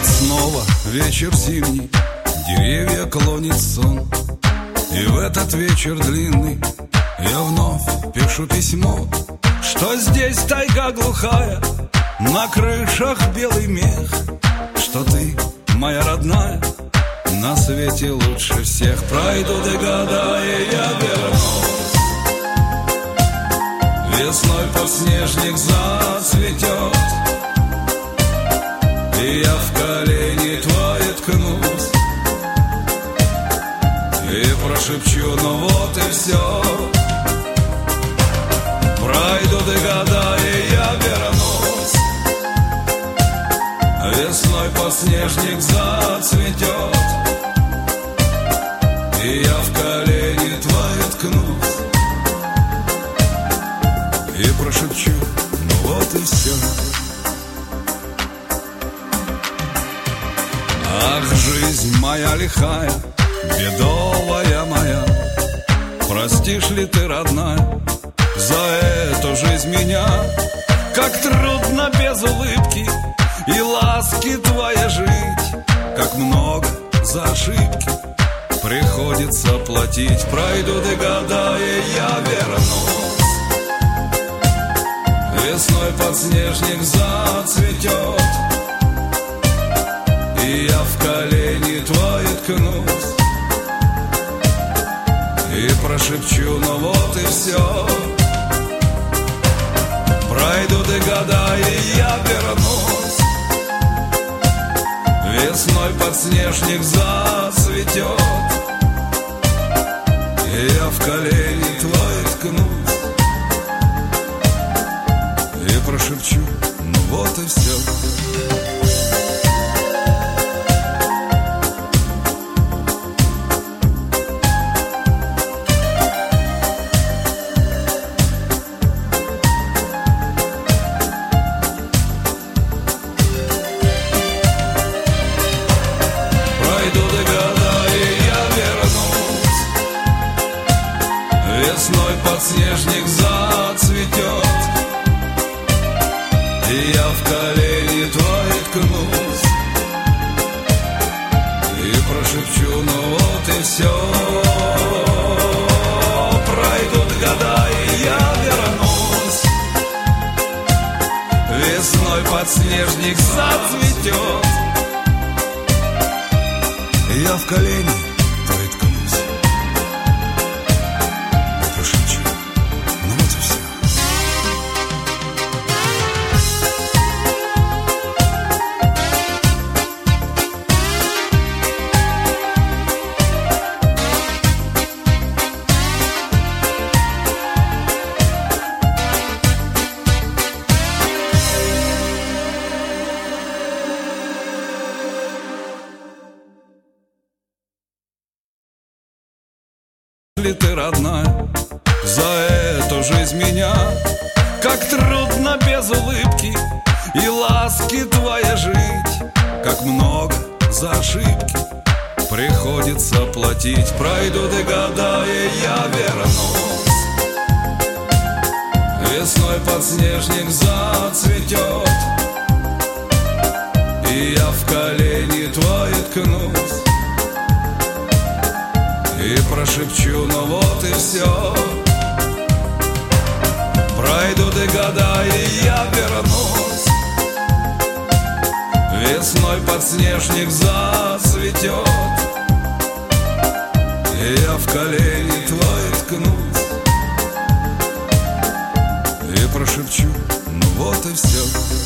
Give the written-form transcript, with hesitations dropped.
Снова вечер зимний, деревья клонит сон. И в этот вечер длинный я вновь пишу письмо, что здесь тайга глухая, на крышах белый мех, что ты, моя родная, на свете лучше всех. Пройдут и года, и я вернусь. Весной подснежник зацветет, и я в колени твои ткнусь и прошепчу: ну вот и все. Пройдут и года, и я вернусь. Весной подснежник зацветет, и я в колени твои ткнусь и прошепчу: ну вот и все. Ах, жизнь моя лихая, бедовая моя, простишь ли ты, родная, за эту жизнь меня? Как трудно без улыбки и ласки твоей жить, как много за ошибки приходится платить. Пройдут и года, и я вернусь. Весной подснежник зацветет, и я в колени твои ткнусь и прошепчу: ну вот и все. Пройдут и года, и я вернусь. Весной подснежник зацветет, и я в колени твои ткнусь и прошепчу: ну вот и все. Подснежник зацветет, и я в колени твои ткнусь и прошепчу: ну вот и все. Пройдут года, и я вернусь. Весной подснежник зацветет, и я в колени твои ткнусь и прошепчу: ну вот и все. Ли ты, родная, за эту жизнь меня? Как трудно без улыбки и ласки твоей жить, как много за ошибки приходится платить. Пройдут и года, и я вернусь. Весной подснежник зацветет, и я в колени твои ткнусь и прошепчу: ну вот и все. Пройдут и года, и я вернусь. Весной подснежник зацветет, и я в колени твои ткнусь и прошепчу: ну вот и все.